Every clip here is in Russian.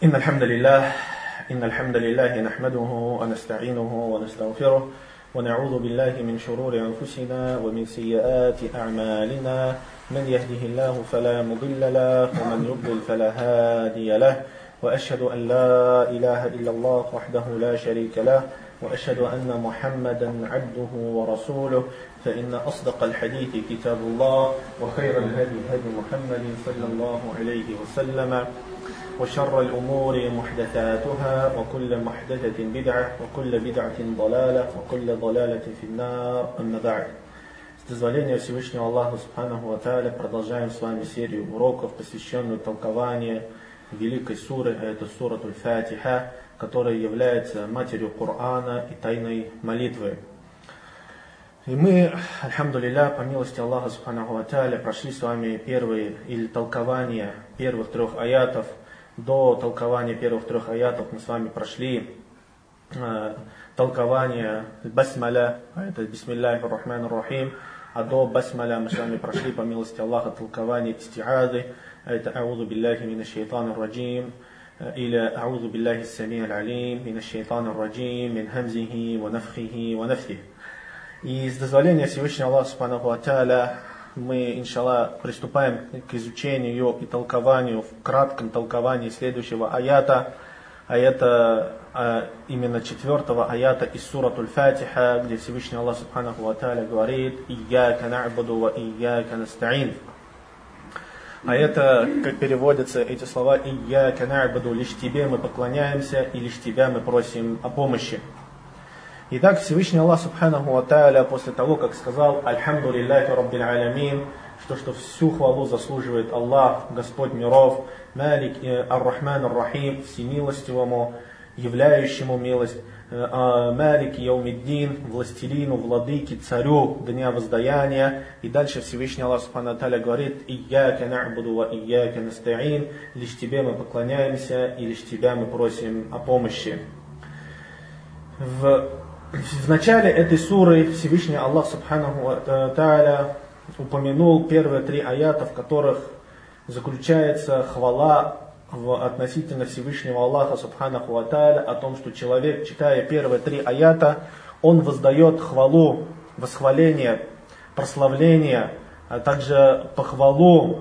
إن الحمد لله نحمده ونستعينه ونستغفره ونعوذ بالله من شرور أنفسنا ومن سيئات أعمالنا من يهده الله فلا مضل له ومن يضلل فلا هادي له وأشهد أن لا إله إلا الله وحده لا شريك له وأشهد أن محمدا عبده ورسوله فإن أصدق الحديث كتاب الله وخير الهدي هدي محمد صلى الله عليه وسلم وشر الأمور محدثاتها وكل محدثة بدعة وكل بدعة ضلالة وكل ضلالة في النار أما بعد. С дозволения Всевышнего Аллаха Субханаху ва Тааля продолжаем с вами серию уроков, посвященную толкованию великой суры, а это сура Аль-Фатиха, которая является матерью Корана и тайной молитвы. И мы, альхамдулилля, по милости Аллаха Субханаху ва Тааля, прошли с вами первые или толкования первых трех аятов. До толкования первых трех аятов мы с вами прошли толкование басмаля, а это бисмиллахи рахмани рахим, а до басмаля мы с вами прошли, по милости Аллаха, толкование истиады, а это аузу билляхи минаш шайтанир раджим, или аузу билляхи сами'ил алим минаш шайтанир раджим, мин хамзихи ва нафхихи ва нафхихи. И с дозволения Всевышнего Аллаха Субханаху ва Тааля мы, иншаллах, приступаем к изучению и толкованию, в кратком толковании следующего аята, а это именно 4-го аята из сурат Аль-Фатиха, где Всевышний Аллах Субханаху ва Тааля говорит: «Ияка на'буду ва ияка наста'ин». А это, как переводятся эти слова: «Ияка на'буду», лишь тебе мы поклоняемся и лишь тебя мы просим о помощи. Итак, Всевышний Аллах Субханаху ва Тааля, после того, как сказал «Альхамду лилляхи раббил алямин», что всю хвалу заслуживает Аллах, Господь миров, Малик ар-Рахман ар-Рахим, всемилостивому, являющему милость, Малик яумиддин, властелину, владыке, царю, дня воздаяния. И дальше Всевышний Аллах Субханаху ва Тааля говорит: «Ияка на'буду ва ияка наста'ин», лишь тебе мы поклоняемся и лишь тебя мы просим о помощи. В начале этой суры Всевышний Аллах Субханаху ва Тааля упомянул первые три аята, в которых заключается хвала относительно Всевышнего Аллаха Субханаху ва Тааля, о том, что человек, читая первые три аята, он воздает хвалу, восхваление, прославление, а также похвалу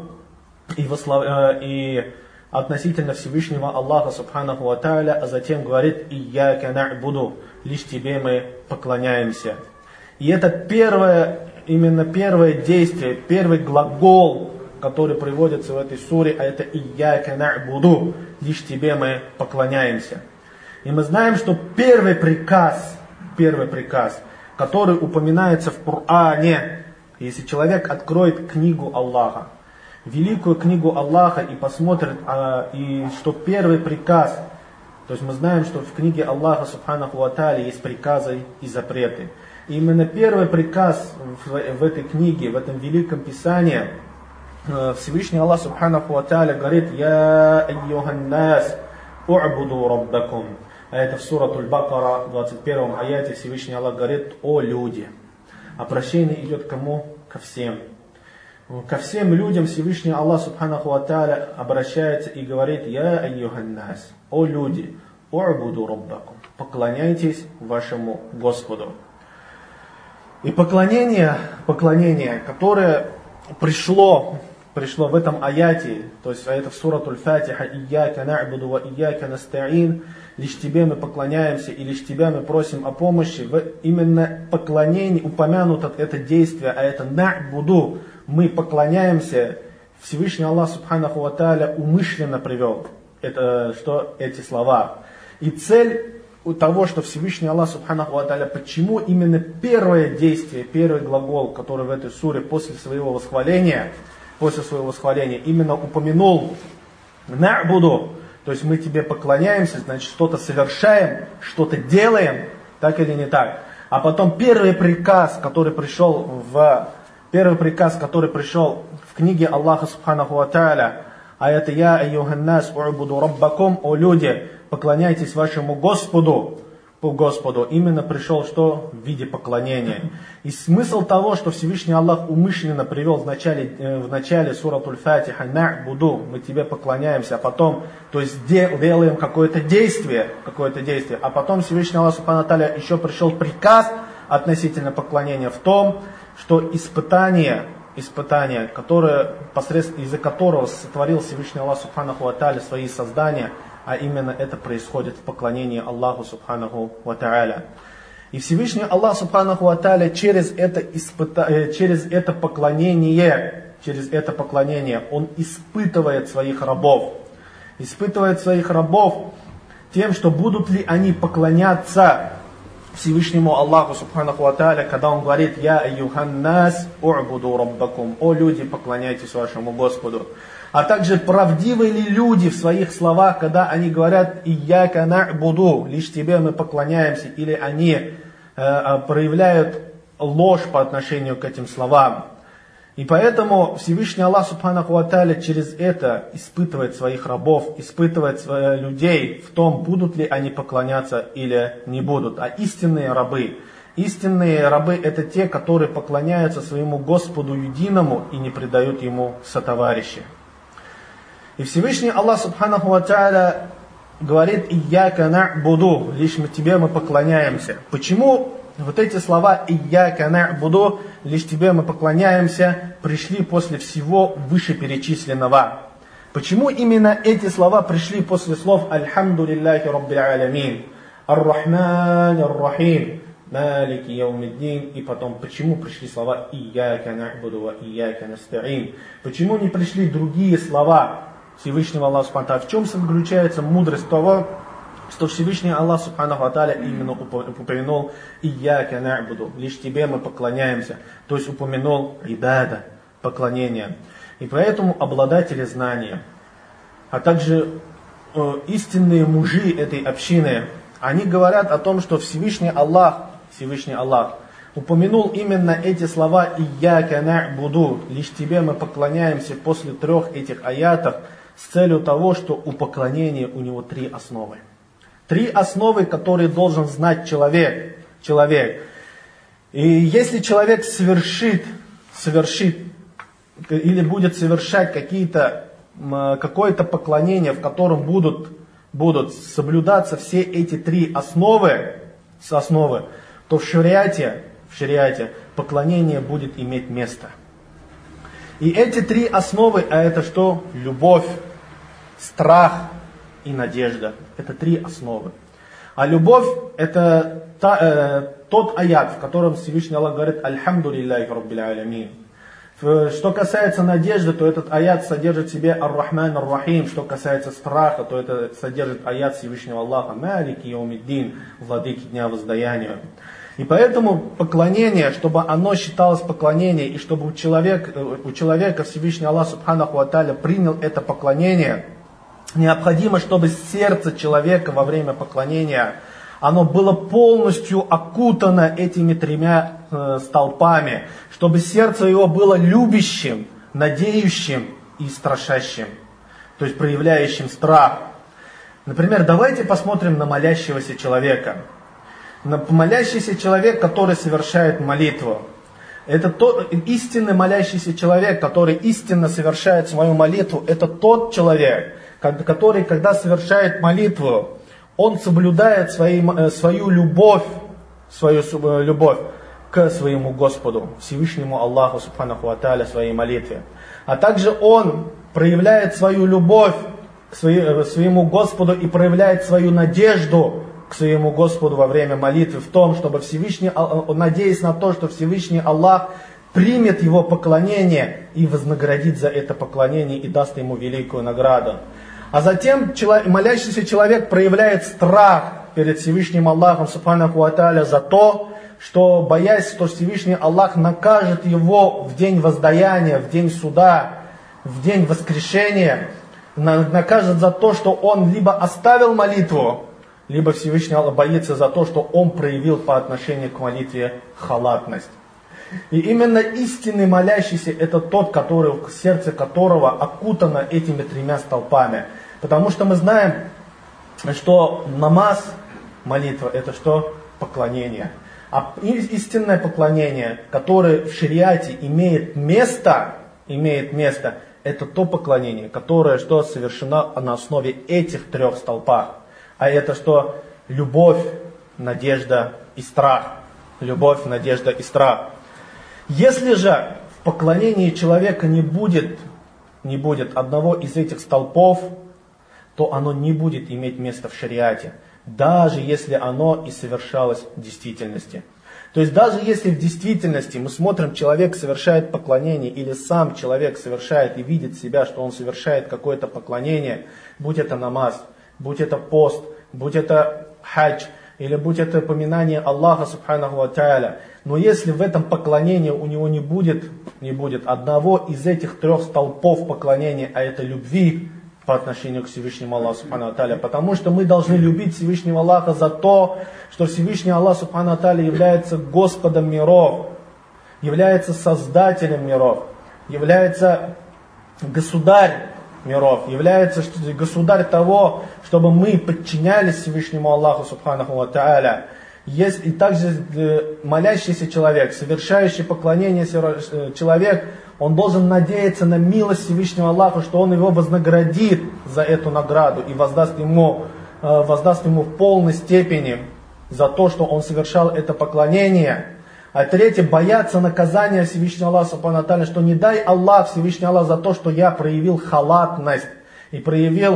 и относительно Всевышнего Аллаха Субханаху ва Тааля, а затем говорит: «Ияка на'буду», лишь тебе мы поклоняемся. И это именно первое действие, первый глагол, который приводится в этой суре, а это «Ияка на'буду», лишь тебе мы поклоняемся. И мы знаем, что первый приказ, который упоминается в Коране, если человек откроет книгу Аллаха, великую книгу Аллаха, и посмотрит, и что первый приказ, то есть мы знаем, что в книге Аллаха Субханаху ва Тааля есть приказы и запреты. И именно первый приказ в этой книге, в этом великом писании, Всевышний Аллах Субханаху ва Тааля говорит: «Я айюхан нас у'буду раббакум». А это в сурат Аль-Бакара, в 21 аяте Всевышний Аллах говорит: «О люди». Обращение идет к кому? Ко всем. Ко всем людям Всевышний Аллах Субханаху ва Тааля обращается и говорит: «Я айюхан нас», о люди, у'буду раббакум, поклоняйтесь вашему Господу. И поклонение, которое пришло в этом аяте, то есть это в сурат Аль-Фатиха: «Ияка на'буду ва ияка наста'ин», лишь тебе мы поклоняемся и лишь тебя мы просим о помощи. Именно поклонение упомянуто это действие, а это на'буду, мы поклоняемся. Всевышний Аллах Субханаху ва Тааля умышленно привел эти слова. И цель того, что Всевышний Аллах Субханаху ва Тааля, почему именно первое действие, первый глагол, который в этой суре после своего восхваления именно упомянул на'буду, то есть мы тебе поклоняемся, значит что-то совершаем, что-то делаем, так или не так. А потом первый приказ, который пришел в книге Аллаха Субханаху ва Тааля, а это «Я айюхан нас у'буду раббакум», о люди, поклоняйтесь вашему Господу. по Господу, именно пришел что? В виде поклонения. И смысл того, что Всевышний Аллах умышленно привел в начале суратуль Фатиха «На'буду», мы тебе поклоняемся, а потом, то есть делаем какое-то действие, а потом Всевышний Аллах Субхану Тааля еще пришел приказ относительно поклонения в том, что испытание, которое, из-за которого сотворил Всевышний Аллах Субханаху Тааля свои создания, а именно это происходит в поклонении Аллаху Субханаху ва Тааля. И Всевышний Аллах Субханаху ва Тааля через это поклонение, Он испытывает своих рабов. Тем, что будут ли они поклоняться Всевышнему Аллаху Субханаху ва Тааля, когда Он говорит: «Я айюханнас у'буду раббакум», «О люди, поклоняйтесь вашему Господу». А также правдивы ли люди в своих словах, когда они говорят «Ияка на'буду», лишь тебе мы поклоняемся, или они проявляют ложь по отношению к этим словам. И поэтому Всевышний Аллах Субханаху ва Тааля через это испытывает своих рабов, испытывает людей в том, будут ли они поклоняться или не будут. А истинные рабы это те, которые поклоняются своему Господу единому и не предают Ему сотоварища. И Всевышний Аллах Субханаху ва Тааля говорит: «Ияка на'буду», лишь тебе мы поклоняемся. Почему вот эти слова «Ияка на'буду», лишь тебе мы поклоняемся, пришли после всего вышеперечисленного? Почему именно эти слова пришли после слов «Альхамду лилляхи раббил алямин», «Ар-Рахман ар-Рахим», «Малики яумиддин», и потом, почему пришли слова «Ияка на'буду ва ияка наста'ин»? Почему не пришли другие слова Всевышнего Аллаха Субхану Тааля? В чем заключается мудрость того, что Всевышний Аллах Субханаху Тааля именно упомянул «Ияка на'буду», лишь тебе мы поклоняемся, то есть упомянул ибада, поклонение. И поэтому обладатели знания, а также истинные мужи этой общины, они говорят о том, что Всевышний Аллах упомянул именно эти слова «Ияка на'буду», лишь тебе мы поклоняемся после 3 этих аятов, с целью того, что у поклонения у него 3 основы. 3 основы, которые должен знать человек. И если человек совершит или будет совершать какое-то поклонение, в котором будут соблюдаться все эти 3 основы, то в шариате поклонение будет иметь место. И эти 3 основы, а это что? Любовь, страх и надежда. Это 3 основы. А любовь это тот аят, в котором Всевышний Аллах говорит «Альхамду лилляхи раббил алямин». Что касается надежды, то этот аят содержит в себе «Ар-Рахман ар-Рахим». Что касается страха, то это содержит аят Всевышнего Аллаха «Малики яумиддин», владыки дня воздаяния. И поэтому поклонение, чтобы оно считалось поклонением, и чтобы у человека Всевышний Аллах Субханаху ва Тааля принял это поклонение, необходимо, чтобы сердце человека во время поклонения, оно было полностью окутано этими 3 столпами, чтобы сердце его было любящим, надеющим и страшащим, то есть проявляющим страх. Например, давайте посмотрим на молящегося человека. Молящийся человек, который совершает молитву. Это тот истинный молящийся человек, который истинно совершает свою молитву. Это тот человек, который, когда совершает молитву, он соблюдает свою любовь к своему Господу, Всевышнему Аллаху Субханаху ва Тааля, своей молитве. А также он проявляет свою любовь к своему Господу и проявляет свою надежду к своему Господу во время молитвы в том, чтобы надеясь на то, что Всевышний Аллах примет его поклонение и вознаградит за это поклонение и даст ему великую награду. А затем молящийся человек проявляет страх перед Всевышним Аллахом Субханаху ва Тааля за то, что, боясь, что Всевышний Аллах накажет его в день воздаяния, в день суда, в день воскрешения, накажет за то, что он либо оставил молитву, либо Всевышний Аллах боится за то, что он проявил по отношению к молитве халатность. И именно истинный молящийся это тот, сердце которого окутано этими 3 столпами. Потому что мы знаем, что намаз молитва – это что? Поклонение. А истинное поклонение, которое в шариате имеет место, это то поклонение, которое что совершено на основе этих трех столпов. А это что? Любовь, надежда и страх. Любовь, надежда и страх. Если же в поклонении человека не будет одного из этих столпов, то оно не будет иметь места в шариате, даже если оно и совершалось в действительности. То есть даже если в действительности мы смотрим, человек совершает поклонение, или сам человек совершает и видит себя, что он совершает какое-то поклонение, будь это намаз, будь это пост, будь это хадж, или будь это поминание Аллаха Субханаху ва Тааля, но если в этом поклонении у него не будет одного из этих трех столпов поклонения, а это любви по отношению к Всевышнему Аллаху Субханаху ва Тааля, потому что мы должны любить Всевышнего Аллаха за то, что Всевышний Аллах Субханаху ва Тааля является Господом миров, является Создателем миров, является Государь миров, является государь того, чтобы мы подчинялись Всевышнему Аллаху Субханаху ва Тааля. И также молящийся человек, совершающий поклонение человек, он должен надеяться на милость Всевышнего Аллаха, что он его вознаградит за эту награду и воздаст ему в полной степени за то, что он совершал это поклонение. А третье, бояться наказания Всевышнего Аллаха Субханаху ва Тааля, что не дай Аллах, Всевышний Аллах, за то, что я проявил халатность и проявил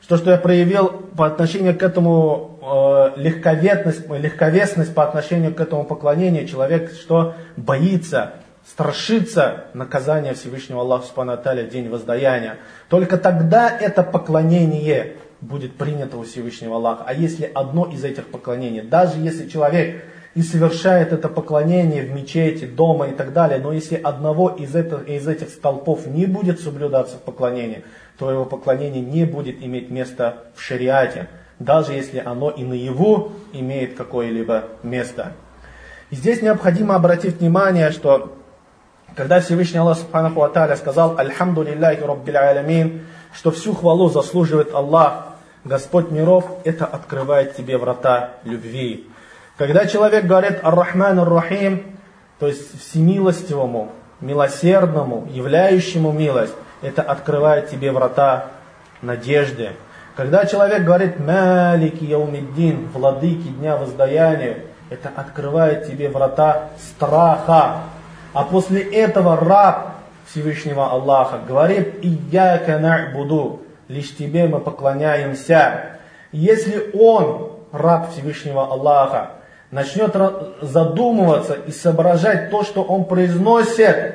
по отношению к этому легковесность по отношению к этому поклонению. Человек что боится, страшится наказания Всевышнего Аллаха Субханаху ва Тааля в день воздаяния. Только тогда это поклонение будет принято у Всевышнего Аллаха. А если одно из этих поклонений, даже если человек и совершает это поклонение в мечети, дома и так далее, но если одного из этих столпов не будет соблюдаться в поклонении, то его поклонение не будет иметь места в шариате, даже если оно и наяву имеет какое-либо место. И здесь необходимо обратить внимание, что когда Всевышний Аллах Субханаху ва Тааля сказал «Альхамду лилляхи раббил алямин», что всю хвалу заслуживает Аллах, Господь миров, это открывает тебе врата любви. Когда человек говорит «Ар-Рахман ар-Рахим», то есть всемилостивому, милосердному, являющему милость, это открывает тебе врата надежды. Когда человек говорит «Малики яумиддин», владыки дня воздаяния, это открывает тебе врата страха. А после этого раб Всевышнего Аллаха говорит «Ияка на'буду», лишь тебе мы поклоняемся. Если он, раб Всевышнего Аллаха, начнет задумываться и соображать то, что он произносит,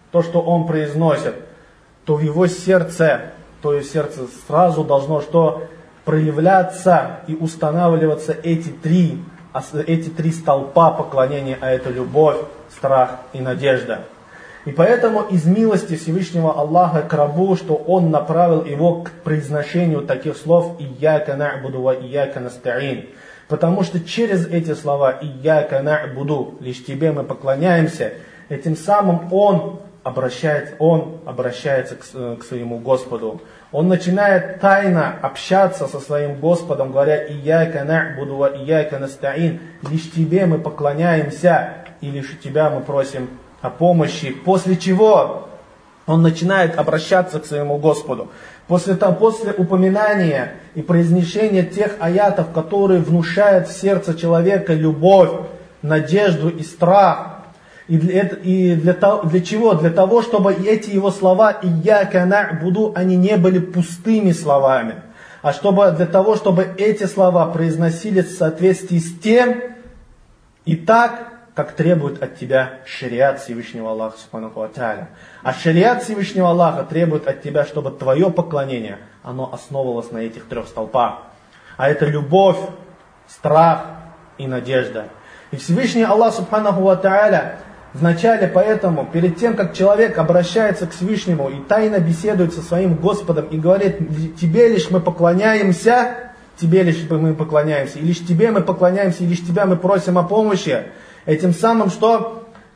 то в его сердце сразу должно что проявляться и устанавливаться эти три столпа поклонения, а это любовь, страх и надежда. И поэтому из милости Всевышнего Аллаха к рабу, что Он направил его к произношению таких слов «Ияка на'буду ва ияка наста'ин». Потому что через эти слова «Ияка на'буду», лишь тебе мы поклоняемся, этим самым он обращается к своему Господу. Он начинает тайно общаться со своим Господом, говоря «Ияка на'буду ва ияка наста'ин», лишь тебе мы поклоняемся и лишь у тебя мы просим о помощи, после чего он начинает обращаться к своему Господу. После упоминания и произнесения тех аятов, которые внушают в сердце человека любовь, надежду и страх. И для чего? Для того, чтобы эти его слова «Ияка на'буду», они не были пустыми словами, а для того, чтобы эти слова произносились в соответствии с тем и так, как требует от тебя шариат Всевышнего Аллаха Субханаху ва Тааля. А шариат Всевышнего Аллаха требует от тебя, чтобы твое поклонение, оно основывалось на этих трех столпах. А это любовь, страх и надежда. И Всевышний Аллах Субханаху ва Тааля вначале поэтому, перед тем, как человек обращается к Всевышнему и тайно беседует со своим Господом и говорит «Тебе лишь мы поклоняемся», и лишь тебе мы поклоняемся, и лишь тебя мы просим о помощи, этим самым, что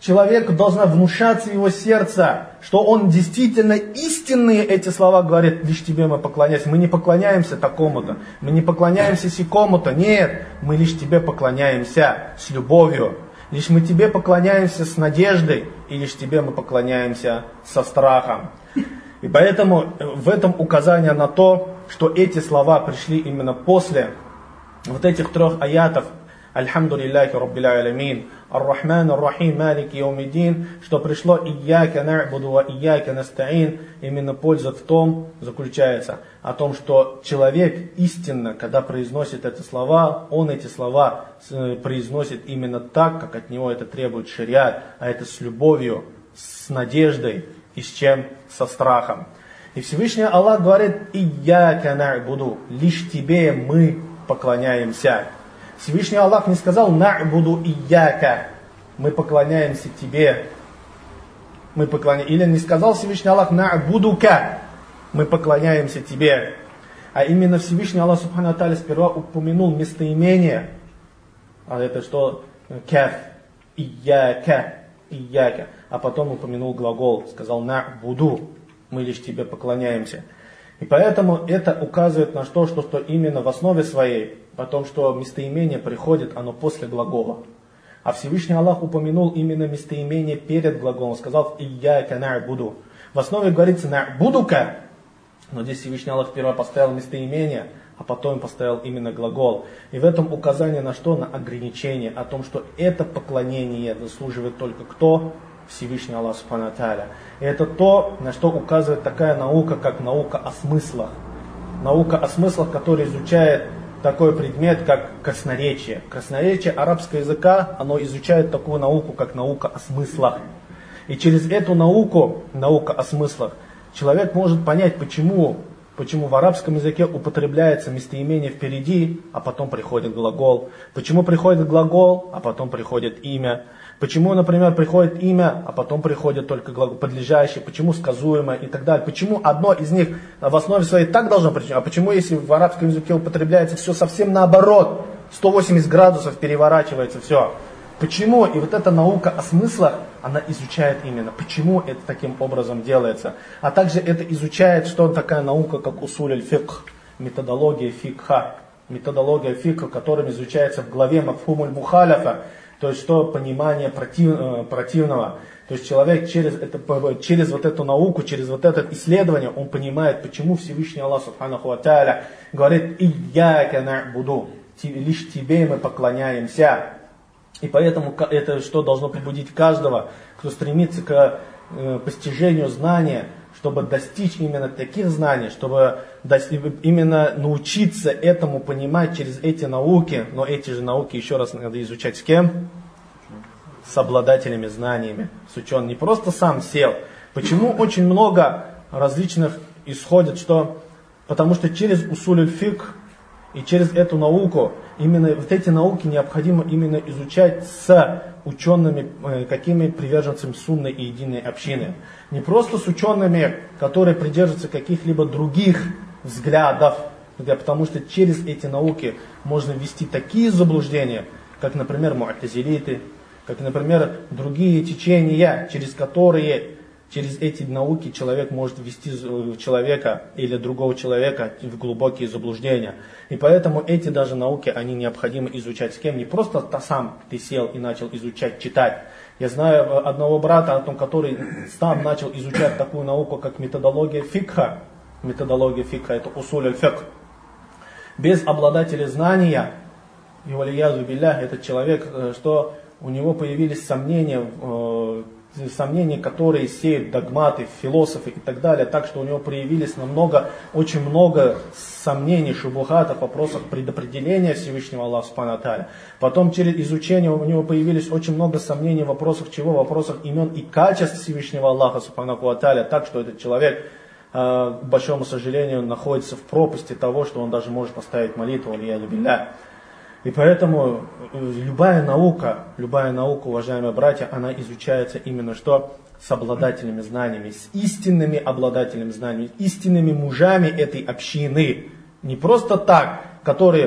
Человеку должна внушаться его сердце, что он действительно истинные эти слова говорит, лишь тебе мы поклоняемся. Мы не поклоняемся такому-то, мы не поклоняемся сякому-то. Нет, мы лишь тебе поклоняемся с любовью. Лишь мы тебе поклоняемся с надеждой, и лишь тебе мы поклоняемся со страхом. И поэтому в этом указание на то, что эти слова пришли именно после вот этих 3 аятов. Альхамду лилляхи раббил алямин, ар-рахман ар-рахим, малики яумиддин, что пришло ияка на'буду ва ияка настаин. Именно польза в том заключается, о том, что человек истинно, когда произносит эти слова, он эти слова произносит именно так, как от него это требует шариат, а это с любовью, с надеждой и с чем? Со страхом. И Всевышний Аллах говорит, ияка на'буду, лишь тебе мы поклоняемся. Всевышний Аллах не сказал «На'буду ияка», мы поклоняемся тебе. Или не сказал Всевышний Аллах «На'будука», мы поклоняемся тебе. А именно Всевышний Аллах Субхану Тааля сперва упомянул местоимение, а это что? Каф, ияка, ияка. А потом упомянул глагол, сказал «На'буду», мы лишь тебе поклоняемся. И поэтому это указывает на то, что именно в основе своей, о том, что местоимение приходит, оно после глагола. А Всевышний Аллах упомянул именно местоимение перед глаголом, сказал «Ияка на'буду». В основе говорится «на'будука», но здесь Всевышний Аллах сперва поставил местоимение, а потом поставил именно глагол. И в этом указание на что? На ограничение, о том, что это поклонение заслуживает только кто? Всевышний Аллах Субхану Тааля. И это то, на что указывает такая наука, как наука о смыслах. Наука о смыслах, которая изучает такой предмет, как красноречие. Красноречие арабского языка, оно изучает такую науку, как наука о смыслах. И через эту науку, наука о смыслах, человек может понять, почему в арабском языке употребляется местоимение впереди, а потом приходит глагол. Почему приходит глагол, а потом приходит имя. Почему, например, приходит имя, а потом приходит только глагол подлежащий, почему сказуемое и так далее. Почему одно из них в основе своей так должно прийти, а почему, если в арабском языке употребляется все совсем наоборот, 180 градусов переворачивается все. Почему? И вот эта наука о смыслах, она изучает именно, почему это таким образом делается. А также это изучает, что такая наука, как усуль аль-фикх, методология фикха. Методология фикха, которым изучается в главе мафхум аль-мухаляфа, то есть что понимание противного. То есть человек через вот эту науку, через вот это исследование, он понимает, почему Всевышний Аллах Субханаху ва Тааля говорит «Ияка на'буду», лишь тебе мы поклоняемся. И поэтому это что должно побудить каждого, кто стремится к постижению знания, чтобы достичь именно таких знаний, чтобы именно научиться этому понимать через эти науки. Но эти же науки еще раз надо изучать с кем? С обладателями знаниями, с ученым. Не просто сам сел. Почему очень много различных исходит, что? Потому что через усуль аль-фикх и через эту науку, именно вот эти науки необходимо именно изучать с учеными, какими приверженцами сунны и единой общины. Не просто с учеными, которые придерживаются каких-либо других взглядов, потому что через эти науки можно ввести такие заблуждения, как, например, му'тазилиты, как, например, другие течения, через эти науки человек может ввести человека или другого человека в глубокие заблуждения. И поэтому эти даже науки, они необходимо изучать с кем. Не просто сам ты сел и начал изучать, читать. Я знаю одного брата, который сам начал изучать такую науку, как методология фикха. Методология фикха, это усуль аль-фикх. Без обладателя знания, и валиязу биллях, этот человек, что у него появились сомнения, которые сеют догматы, философы и так далее, так что у него проявились очень много сомнений, шубухатов, вопросов предопределения Всевышнего Аллаха Субхану Тааля. Потом через изучение у него появились очень много сомнений в вопросах чего? В вопросах имен и качеств Всевышнего Аллаха Субхану Тааля, так что этот человек, к большому сожалению, находится в пропасти того, что он даже может поставить молитву, алейхи билля. И поэтому любая наука, уважаемые братья, она изучается именно что? С обладателями знаниями, с истинными обладателями знаниями, истинными мужами этой общины. Не просто так, которые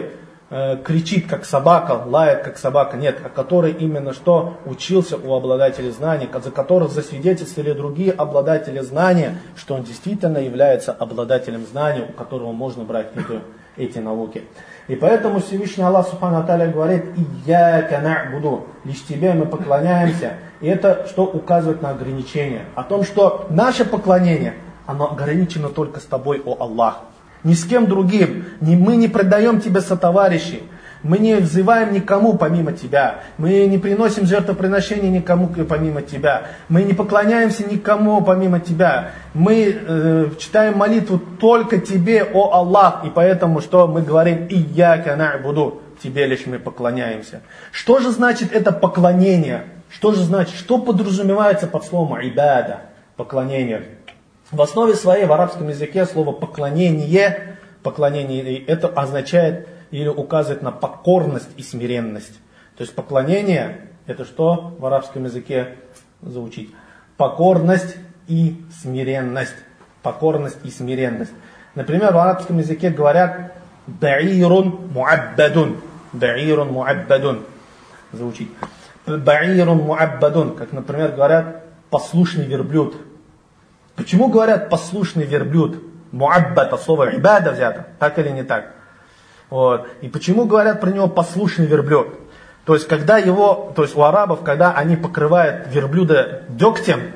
кричит как собака, лает как собака, нет, а который именно что учился у обладателей знаний, за которых засвидетельствовали другие обладатели знания, что он действительно является обладателем знаний, у которого можно брать эти науки. И поэтому Всевышний Аллах Субхану Тааля говорит: «Ияка на'буду», лишь тебе мы поклоняемся. И это что указывает на ограничение, о том, что наше поклонение, оно ограничено только с тобой, о Аллах. Ни с кем другим. Мы не предаем тебе сотоварищей. Мы не взываем никому помимо тебя. Мы не приносим жертвоприношения никому помимо тебя. Мы не поклоняемся никому помимо тебя. Мы читаем молитву только тебе, о Аллах. И поэтому что мы говорим: «Ияка на'буду», тебе лишь мы поклоняемся. Что же значит это поклонение? Что же значит? Что подразумевается под словом «ибада», поклонение? В основе своей в арабском языке слово поклонение это означает или указывает на покорность и смиренность. То есть поклонение это что в арабском языке звучит? Покорность и смиренность. Покорность и смиренность. Например, в арабском языке говорят ба'ирун му'аббадун. Ба'ирун му'аббадун звучит. Ба'ирун му'аббадун, как, например, говорят послушный верблюд. Почему говорят послушный верблюд? Муаббат, от слова ибада взято, так или не так? Вот. И почему говорят про него послушный верблюд? То есть у арабов, когда они покрывают верблюда дегтем,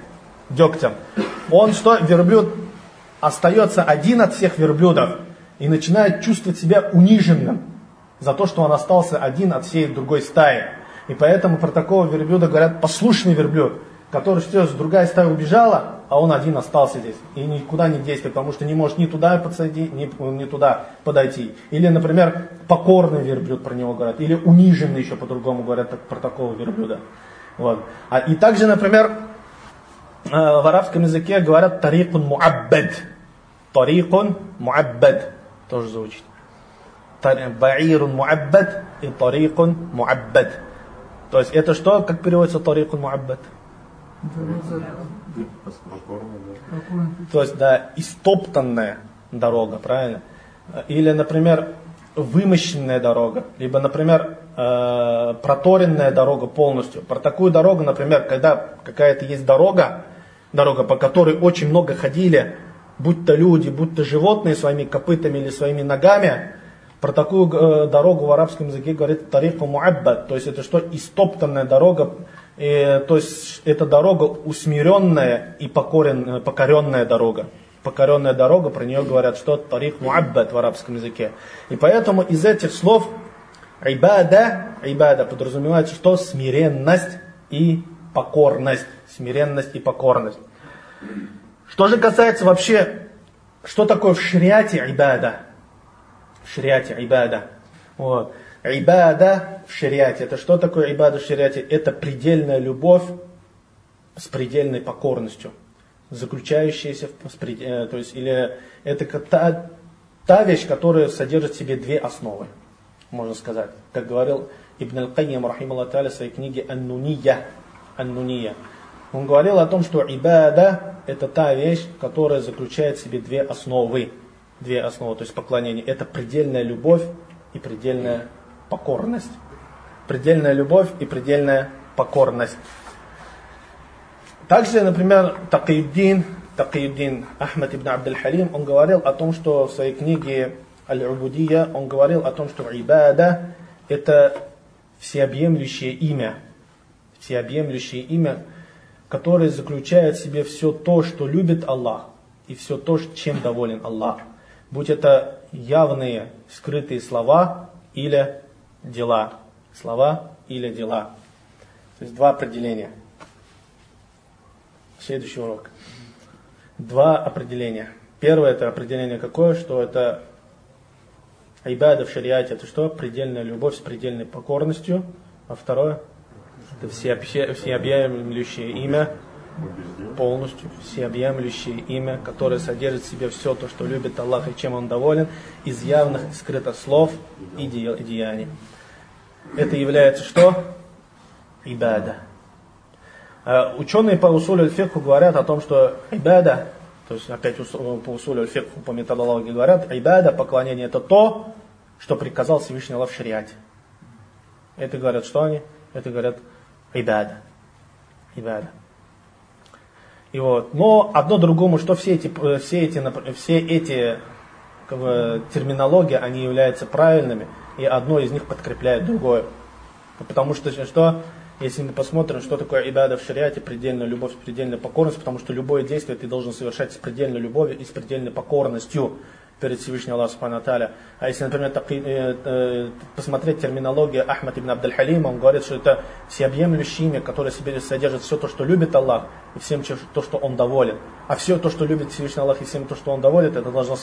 верблюд остается один от всех верблюдов и начинает чувствовать себя униженным за то, что он остался один от всей другой стаи. И поэтому про такого верблюда говорят послушный верблюд, который все, другая стая убежала, а он один остался здесь и никуда не действует, потому что не может ни туда подсадить, ни туда подойти. Или, например, покорный верблюд про него говорят, или униженный еще по-другому говорят про такого верблюда. Вот. И также, например, в арабском языке говорят тарикун муаббад. Тарикун муаббад тоже звучит. Ба'ирун муаббад и тарикун муаббад. То есть это что, как переводится тарикун муаббад? То есть, да, истоптанная дорога, правильно? Или, например, вымощенная дорога, либо, например, проторенная дорога полностью. Про такую дорогу, например, когда какая-то есть дорога, по которой очень много ходили, будь то люди, будь то животные своими копытами или своими ногами, про такую дорогу в арабском языке говорит тарику муаббад, то есть это что? Истоптанная дорога. То есть это дорога усмиренная и покоренная дорога. Покоренная дорога, про нее говорят, что тарик муаббад в арабском языке. И поэтому из этих слов ибада подразумевается, что смиренность и покорность. Смиренность и покорность. Что же касается вообще, что такое в шариате ибада? В шариате ибада. Вот. Ибада в шариате. Это что такое ибада в шариате? Это предельная любовь с предельной покорностью, заключающаяся то есть, или это та вещь, которая содержит в себе две основы, можно сказать. Как говорил Ибн Аль-Кайим, рахималлаху та'аля, в своей книге Ан-Нунийя. Он говорил о том, что ибада это та вещь, которая заключает в себе две основы, то есть поклонение. Это предельная любовь и предельная покорность. Предельная любовь и предельная покорность. Также, например, Такиюддин Ахмад ибн Абд-аль-Халим, он говорил о том, что в своей книге Аль-Убудия, он говорил о том, что ибада это всеобъемлющее имя, которое заключает в себе все то, что любит Аллах, и все то, чем доволен Аллах. Будь это явные, скрытые слова или дела. Слова или дела. То есть два определения. Следующий урок. Два определения. Первое это определение какое? Что это ибада в шариате. Это что? Предельная любовь с предельной покорностью. А второе? Это всеобъемлющее имя. Полностью всеобъемлющее имя, которое содержит в себе все то, что любит Аллах и чем Он доволен, из явных и скрытых слов и деяний. Это является что? Ибада. Ученые по усулю аль-фикху говорят о том, что ибада, то есть опять по усулю аль-фикху, по методологии говорят, ибада, поклонение, это то, что приказал Всевышний Аллах в шариате. Это говорят, что они? Это говорят ибада. Ибада. И вот. Но одно другому, что все эти как бы, терминологии, они являются правильными, и одно из них подкрепляет другое. Потому что, если мы посмотрим, что такое ибада в шариате, предельная любовь, предельная покорность, потому что любое действие ты должен совершать с предельной любовью и с предельной покорностью перед Всевышним Аллахом Субхану ва Тааля. А если, например, посмотреть терминологию Ахмад ибн Абдаль-Халима, он говорит, что это всеобъемлющее имя, которое в себе содержит все то, что любит Аллах, и всем то, что Он доволен. А все то, что любит Всевышний Аллах, и всем то, что Он доволен, это должно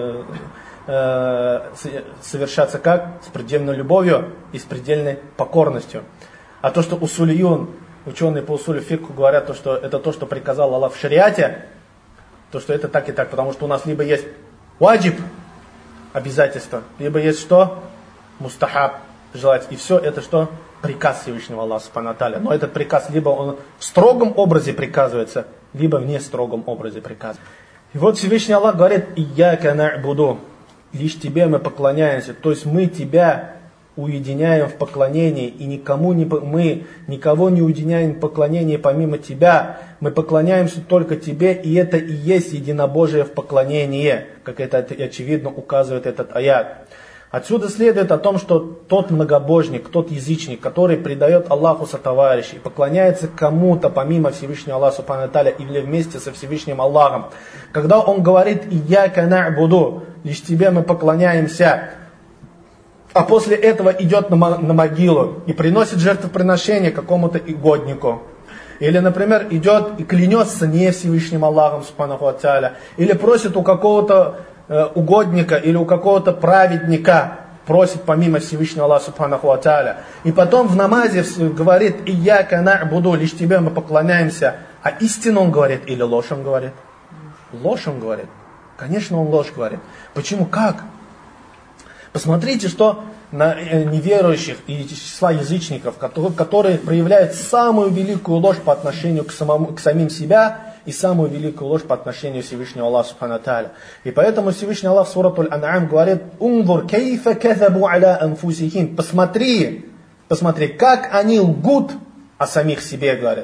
совершаться как? С предельной любовью и с предельной покорностью. А то, что усулиюн, ученые по усулю фикху говорят, то, что это то, что приказал Аллах в шариате, то, что это так и так, потому что у нас либо есть ваджиб, обязательство, либо есть что? Мустахаб, желать. И все это что? Приказ Всевышнего Аллаха Субхану ва Тааля. Но этот приказ либо он в строгом образе приказывается, либо в не строгом образе приказывается. И вот Всевышний Аллах говорит: «Ияка на'буду», лишь тебе мы поклоняемся. То есть мы тебя уединяем в поклонении, и мы никого не уединяем в поклонении помимо тебя. Мы поклоняемся только тебе, и это и есть единобожие в поклонении, как это очевидно указывает этот аят. Отсюда следует о том, что тот многобожник, тот язычник, который предает Аллаху сотоварищей и поклоняется кому-то помимо Всевышнего Аллаха Субхану ва Тааля или вместе со Всевышним Аллахом, когда он говорит «Ияка на'буду», лишь тебе мы поклоняемся, а после этого идет на могилу и приносит жертвоприношение какому-то угоднику. Или, например, идет и клянется не Всевышним Аллахом Субхану ва Тааля, или просит у какого-то угодника или у какого-то праведника, просит помимо Всевышнего Аллаха Субхану ва Тааля. И потом в намазе говорит «Ияка на'буду», лишь тебе мы поклоняемся. А истину он говорит или ложь он говорит? Ложь он говорит. Конечно, он ложь говорит. Почему? Как? Посмотрите, что на неверующих и числа язычников, которые проявляют самую великую ложь по отношению к самим себя и самую великую ложь по отношению к Всевышнему Аллаху Субхану ва Тааля. И поэтому Всевышний Аллах в сурату Аль-Ан'ам говорит: «Унзур кейфа казабу аля анфусихим». Посмотри, как они лгут о самих себе, говорят.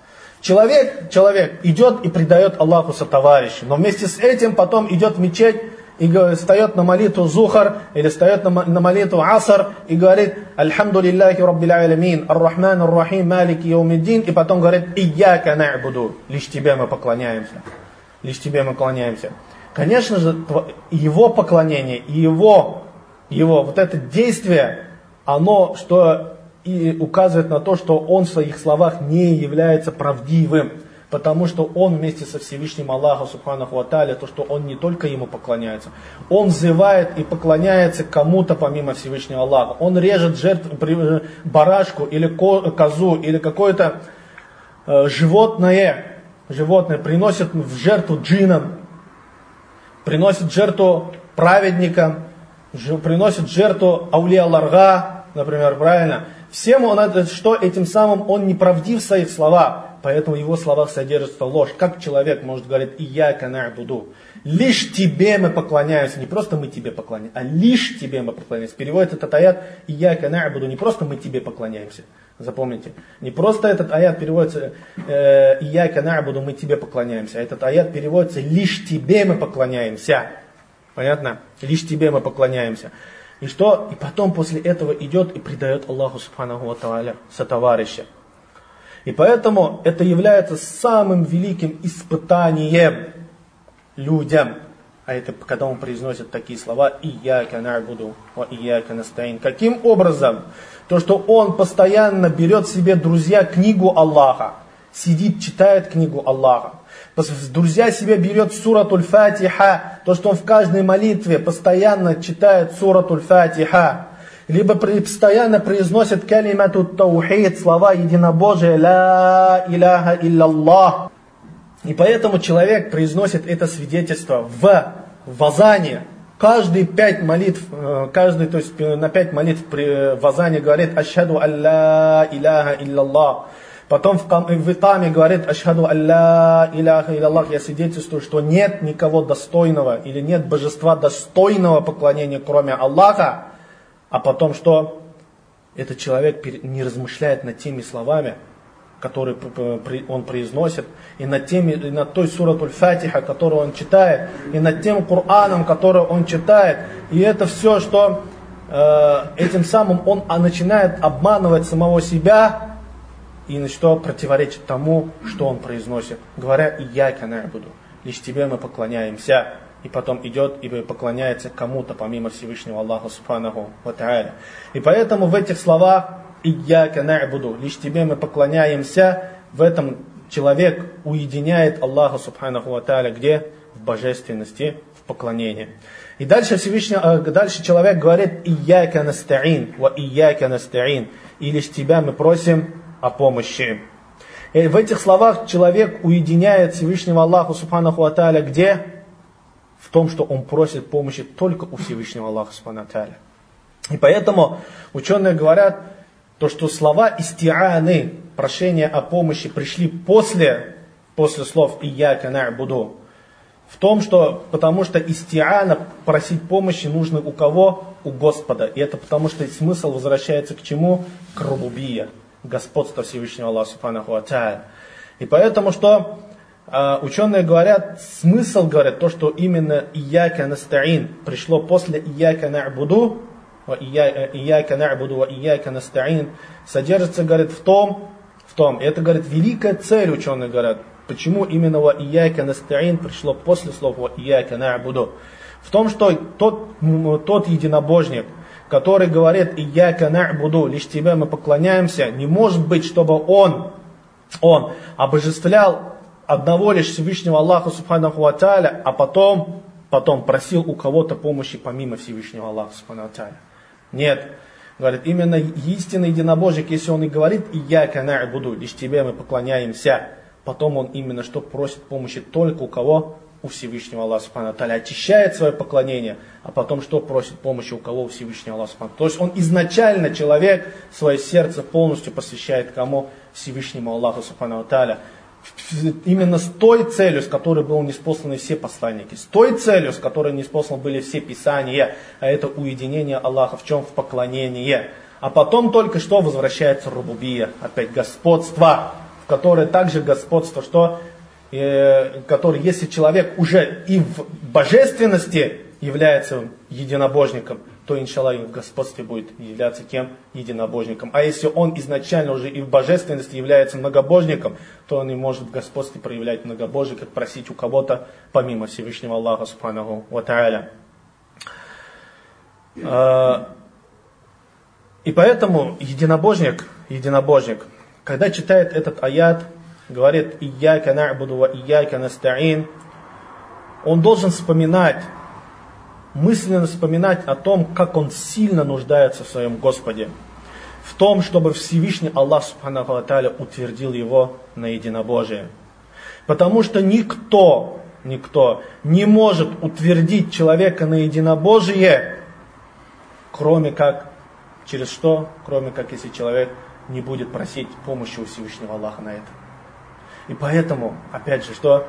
Человек идет и предает Аллаху сотоварища, но вместе с этим потом идет в мечеть и встает на молитву Зухар или встает на молитву Аср и говорит «Альхамду лиллахи раббил алямин, ар-Рахман ар-Рахим, малики яумиддин», и потом говорит «Ияка на'буду», лишь тебе мы поклоняемся. Лишь тебе мы поклоняемся. Конечно же, его поклонение и его вот это действие, оно и указывает на то, что он в своих словах не является правдивым. Потому что он вместе со Всевышним Аллахом Субхану ва Тааля, то, что он не только ему поклоняется, он взывает и поклоняется кому-то помимо Всевышнего Аллаха. Он режет барашку или козу или какое-то животное приносит в жертву джинам, приносит жертву праведникам, приносит жертву аулия Ларга, например, правильно? Всем что этим самым он неправдив в своих словах. Поэтому в его словах содержится ложь. Как человек может говорить «Ияка на'буду», лишь тебе мы поклоняемся, не просто мы тебе поклоняемся, а лишь тебе мы поклоняемся. Переводит этот аят «Ияка на'буду», не просто мы тебе поклоняемся. Запомните, не просто этот аят переводится «Ияка на'буду», мы тебе поклоняемся. А этот аят переводится «Лишь тебе мы поклоняемся». Понятно? Лишь тебе мы поклоняемся. И что? И потом после этого идет и предает Аллаху Субхану ва Тааля сотоварища. И поэтому это является самым великим испытанием людям. А это когда он произносит такие слова «Ияка на'буду ва ияка настаин». Каким образом? То, что он постоянно берет себе, друзья, книгу Аллаха. Сидит, читает книгу Аллаха. Друзья себе берет суратуль Фатиха. То, что он в каждой молитве постоянно читает суратуль Фатиха. Либо постоянно произносит калимату таухид, слова единобожия, ла иляха илляллах. И поэтому человек произносит это свидетельство в азане. Каждые 5 молитв, то есть на 5 молитв в азане говорит «Ашхаду алла иляха илляллах». Потом в икаме говорит «Ашхаду алла иляха илляллах». Я свидетельствую, что нет никого достойного или нет божества достойного поклонения, кроме Аллаха. а потом что? Этот человек не размышляет над теми словами, которые он произносит, и над той суратуль Фатиха, которую он читает, и над тем Кораном, который он читает. И это все, что этим самым он начинает обманывать самого себя, и что противоречит тому, что он произносит, говоря «Ияка на'буду», лишь тебе мы поклоняемся. И потом идет и поклоняется кому-то, помимо Всевышнего Аллаха Субханаху ва Тааля. И поэтому в этих словах «Ияка на'буду», лишь тебе мы поклоняемся, в этом человек уединяет Аллаха Субханаху ва Тааля, где? В божественности, в поклонении. И дальше дальше человек говорит «Ияка наста'ин», «Ва ияка наста'ин», и лишь тебя мы просим о помощи. И в этих словах человек уединяет Всевышнего Аллаха Субханаху ва Тааля, где? В том, что он просит помощи только у Всевышнего Аллаха Субхану ва Тааля. И поэтому ученые говорят, то, что слова истианы, прошения о помощи, пришли после слов «Ияка на'буду». В том, что, потому что истиана, просить помощи нужно у кого? У Господа. И это потому, что смысл возвращается к чему? К рубубия, господство Всевышнего Аллаха Субханаху ва Тааля. И поэтому, что ученые говорят, смысл говорят, то, что именно «Ияка наста'ин» пришло после «Ияка на'буду», «Ияка на'буду ва ияка наста'ин», содержится, говорит, в том, это, говорит, великая цель, ученые говорят, почему именно «Ва ияка наста'ин» пришло после слов «Ва ияка на'буду». В том, что тот единобожник, который говорит «Ияка на'буду», лишь тебе мы поклоняемся, не может быть, чтобы он обожествлял одного лишь Всевышнего Аллаха Субханаху ва Тааля, а потом просил у кого-то помощи помимо Всевышнего Аллаха Субханаху ва Тааля. Нет. Говорит, именно истинный единобожник, если он и говорит «Ияка на'буду», лишь тебе мы поклоняемся, потом он именно что просит помощи только у кого? У Всевышнего Аллаха Субханаху ва Тааля. Очищает свое поклонение, а потом что просит помощи у кого? У Всевышнего Аллаха Субханаху ва Тааля. То есть он изначально, человек, свое сердце полностью посвящает кому? Всевышнему Аллаху Субханаху ва Тааля. Именно с той целью, с которой были ниспосланы все посланники, с той целью, с которой ниспосланы были все писания, а это уединение Аллаха в чем? В поклонении. А потом только что возвращается рубубия, опять господство, в которое также господство, которое, если человек уже и в божественности является единобожником, то, иншаллах, и в господстве будет являться кем? Единобожником. А если он изначально уже и в божественности является многобожником, то он не может в господстве проявлять многобожие, как просить у кого-то, помимо Всевышнего Аллаха Субханаху ва Тааля. И поэтому единобожник, когда читает этот аят, говорит «Ияка на'буду ва ияка наста'ин», он должен мысленно вспоминать о том, как он сильно нуждается в своем Господе. В том, чтобы Всевышний Аллах Субханаху ва Тааля утвердил его на единобожие. Потому что никто не может утвердить человека на единобожие, кроме как, через что? Кроме как, если человек не будет просить помощи у Всевышнего Аллаха на это. И поэтому, опять же, что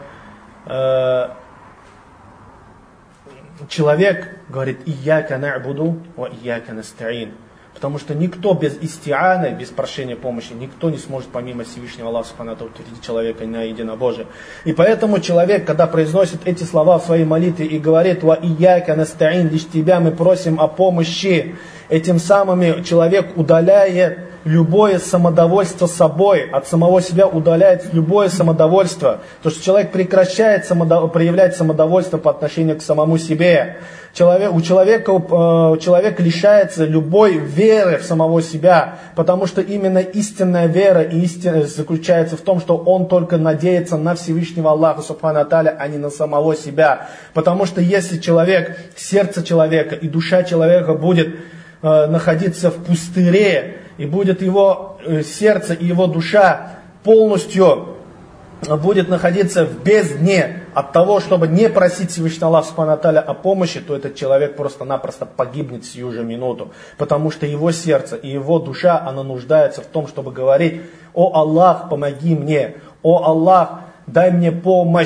человек говорит «Ияка на'буду ва ияка наста'ин». Потому что никто без истианы, без прошения помощи, никто не сможет помимо Всевышнего Аллаха Субхану ва Тааля утвердить человека на единобожие. И поэтому человек, когда произносит эти слова в своей молитве и говорит «Ва ияка наста'ин», лишь тебя мы просим о помощи, этим самым человек удаляет любое самодовольство собой, от самого себя удаляет любое самодовольство. То, что человек прекращает проявлять самодовольство по отношению к самому себе. У человека лишается любой веры в самого себя, потому что именно истинная вера и истина заключается в том, что он только надеется на Всевышнего Аллаха Субхану ва Тааля, а не на самого себя. Потому что если сердце человека и душа человека будет находиться в пустыре, и будет его сердце и его душа полностью будет находиться в бездне от того, чтобы не просить Всевышнего Аллаха Субхану ва Тааля о помощи, то этот человек просто-напросто погибнет сию же минуту. Потому что его сердце и его душа, она нуждается в том, чтобы говорить: «О Аллах, помоги мне! О Аллах, дай мне помощь!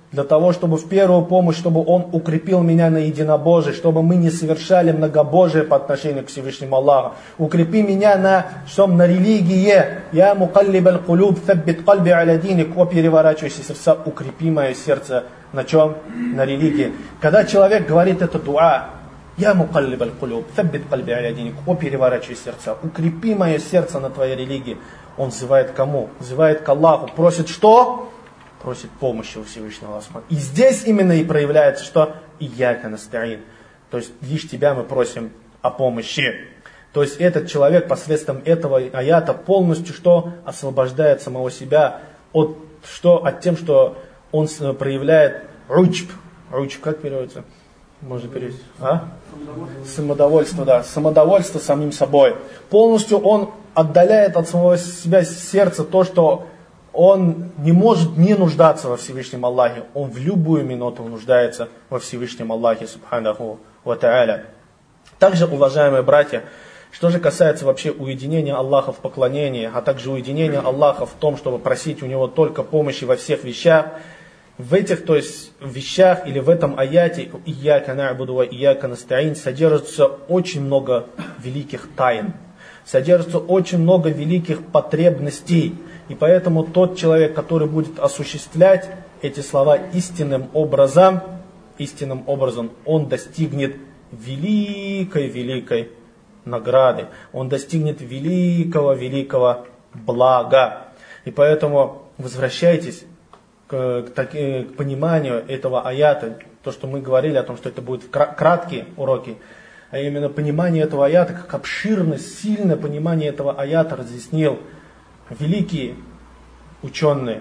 для того, чтобы в первую помощь, чтобы Он укрепил меня на единобожие, чтобы мы не совершали многобожие по отношению к Всевышнему Аллаху. Укрепи меня на религии. Я мукаллиб аль-кулюб, фаббит кальби аля диник, о переворачивающие сердца, укрепи мое сердце на чем? На религии. Когда человек говорит это дуа, я мукаллиб аль-кулюб, фаббит кальби аля диник, о переворачивающие сердца, укрепи мое сердце на твоей религии. Он взывает к кому? Взывает к Аллаху. Просит что? Просит помощи у Всевышнего Аллаха. И здесь именно и проявляется, что «Ияка настаин». То есть лишь тебя мы просим о помощи. То есть этот человек посредством этого аята полностью что? Освобождает самого себя от тем, что он проявляет уджб. Уджб как переводится? Можно перевести. Самодовольство, да. Самодовольство самим собой. Полностью он отдаляет от самого себя сердца то, что он не может не нуждаться во Всевышнем Аллахе. Он в любую минуту нуждается во Всевышнем Аллахе, субханаху ва та'аля. Также, уважаемые братья, что же касается вообще уединения Аллаха в поклонении, а также уединения Аллаха в том, чтобы просить у Него только помощи во всех вещах, в этих, то есть вещах или в этом аяте «Ияка на'буду ва ияка настаин» содержится очень много великих тайн, содержится очень много великих потребностей. И поэтому тот человек, который будет осуществлять эти слова истинным образом, он достигнет великой награды, он достигнет великого блага. И поэтому возвращайтесь к пониманию этого аята, то, что мы говорили о том, что это будут краткие уроки, а именно понимание этого аята, как обширное, сильное понимание этого аята разъяснил великие ученые,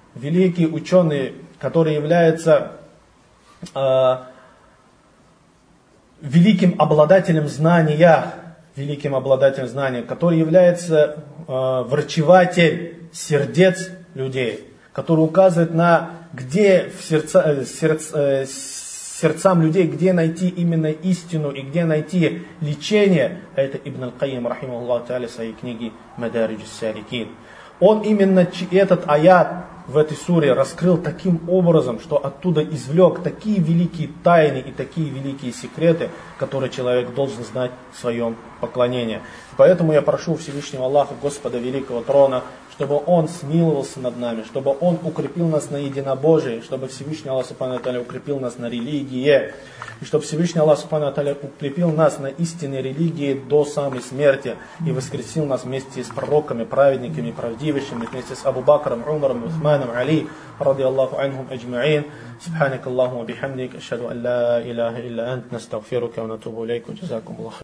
которые являются великим обладателем знания, который является врачеватель сердец людей, который указывает на где сердцам людей, где найти именно истину и где найти лечение. Это Ибн Аль-Кайим, рахимахуллах та'аля, в своей книге Мадариджус Саликин. Он именно этот аят в этой суре раскрыл таким образом, что оттуда извлек такие великие тайны и такие великие секреты, которые человек должен знать в своем поклонении. Поэтому я прошу Всевышнего Аллаха, Господа Великого Трона, чтобы Он смиловался над нами, чтобы Он укрепил нас на единобожии, чтобы Всевышний Аллах Субхану ва Тааля укрепил нас на религии, и чтобы Всевышний Аллах Субхану ва Тааля укрепил нас на истинной религии до самой смерти и воскресил нас вместе с пророками, праведниками, правдивыми, вместе с Абу Бакром, Умаром, Усманом, Али, ради Аллаху анхум аджмаин. Субханак Аллаху ва бихамдик, ашхаду ан ла илаха илля ант, настагфирука ва натубу илейк, ва джазакум Аллах.